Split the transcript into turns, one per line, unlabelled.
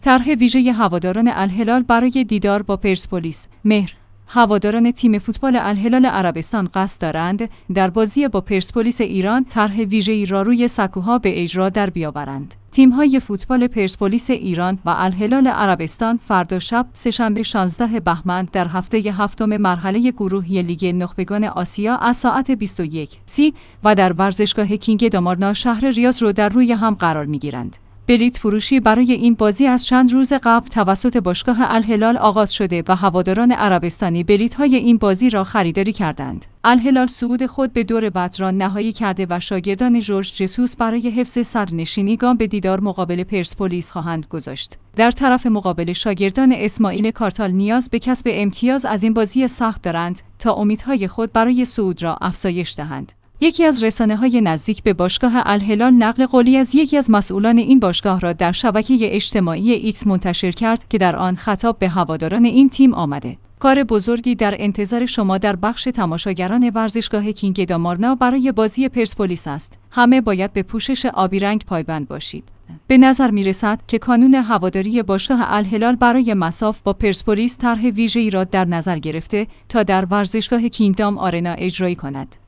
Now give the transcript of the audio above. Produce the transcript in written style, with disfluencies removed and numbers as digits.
طرح ویژه هواداران الهلال برای دیدار با پرسپولیس. مهر: هواداران تیم فوتبال الهلال عربستان قصد دارند در بازی با پرسپولیس ایران طرح ویژه‌ای را روی سکوها به اجرا در بیاورند. تیم‌های فوتبال پرسپولیس ایران و الهلال عربستان فردا شب سه‌شنبه 16 بهمن در هفته هفتم مرحله گروهی لیگ نخبگان آسیا از ساعت 21:30 و در ورزشگاه کینگ دامارنا شهر ریاض رو در روی هم قرار می‌گیرند. بلیت فروشی برای این بازی از چند روز قبل توسط باشگاه الهلال آغاز شده و هواداران عربستانی بلیت‌های این بازی را خریداری کردند. الهلال صعود خود به دور بعد را نهایی کرده و شاگردان ژورژ جسوس برای حفظ صدرنشینی گام به دیدار مقابل پرسپولیس خواهند گذاشت. در طرف مقابل شاگردان اسماعیل کارتال نیاز به کسب امتیاز از این بازی سخت دارند تا امیدهای خود برای صعود را افزایش دهند. یکی از رسانه‌های نزدیک به باشگاه الهلال نقل قولی از یکی از مسئولان این باشگاه را در شبکه اجتماعی ایکس منتشر کرد که در آن خطاب به هواداران این تیم آمده: کار بزرگی در انتظار شما در بخش تماشاگران ورزشگاه کینگ دامارنا برای بازی پرسپولیس است. همه باید به پوشش آبی رنگ پایبند باشید. به نظر می‌رسد که کانون هواداری باشگاه الهلال برای مصاف با پرسپولیس طرح ویژه‌ای را در نظر گرفته تا در ورزشگاه کینگدام آرنا اجرایی کند.